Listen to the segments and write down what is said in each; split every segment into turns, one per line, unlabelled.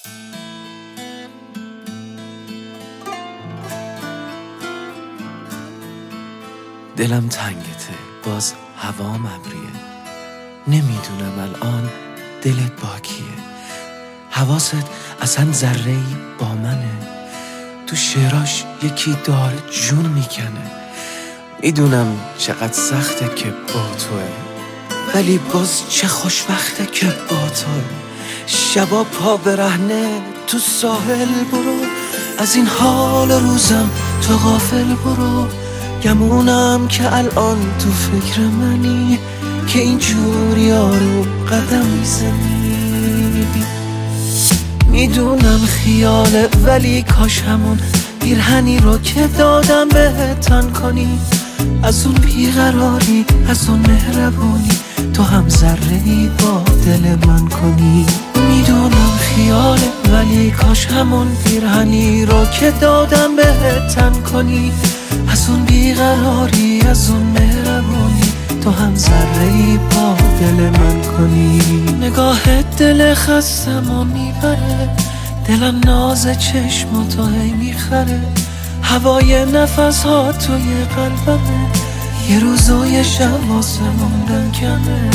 دلم تنگته، باز هوام ابریه، نمیدونم الان دلت با کیه. حواست اصلا ذره‌ای با منه، تو شعراش یکی داره جون میکنه. میدونم چقدر سخته که با توه، ولی باز چه خوشبخته که با توه. شبا پا برهنه تو ساحل برو، از این حال روزم تو غافل برو. گمونم که الان تو فکر منی، که اینجور یارو قدم میزنی. میدونم خیاله ولی کاش همون پیرهنی رو که دادم بهت تن کنی. از اون بیقراری، از اون مهربونی، تو هم ذره‌ای با دل من کنی. میدونم خیاله ولی کاش همون پیرهنی رو که دادم بهت تن کنی. از اون بیقراری، از اون مهربونی، تو هم ذره‌ای با دل من کنی. نگاهت دل خستمو میبره، دلم ناز چشماتو هی میخره. هوای نفس ها توی قلبمه، یه روز و یه شب واسه موندن کمه.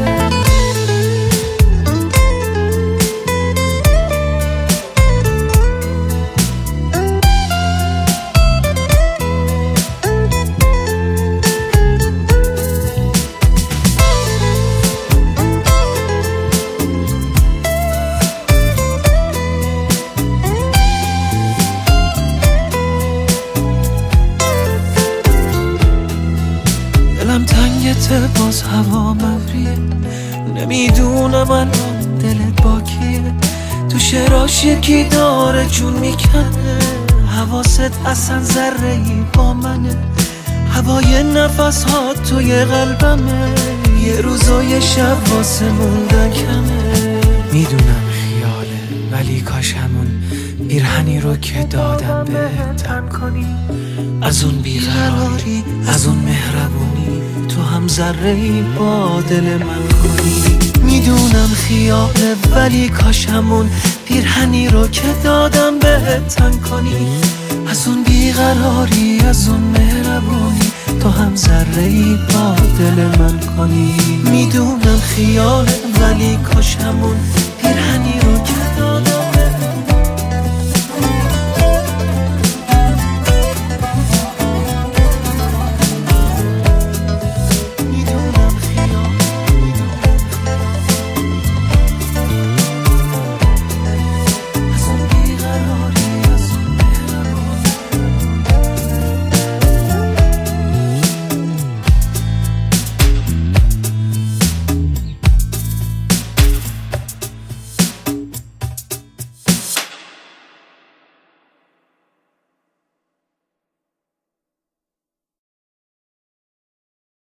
دلم تنگته، باز هوا مبریه، نمیدونم الان دلت با کیه. تو شعراش یکی داره جون میکنه، حواست اصلا ذره‌ای با منه. هوای نفس ها توی قلبمه، یه روز و یه شب واسه موندن کمه. میدونم خیاله ولی کاش همون پیرهنی رو که دادم بهت تن کنی. از اون بیقراری، از اون مهربونی، تو هم ذره‌ای با دل من کنی. میدونم خیاله ولی کاش همون پیرهنی رو که دادم بهت تن کنی. از اون بیقراری، از اون مهربونی، تو هم ذره‌ای با دل من کنی. میدونم خیاله ولی کاش همون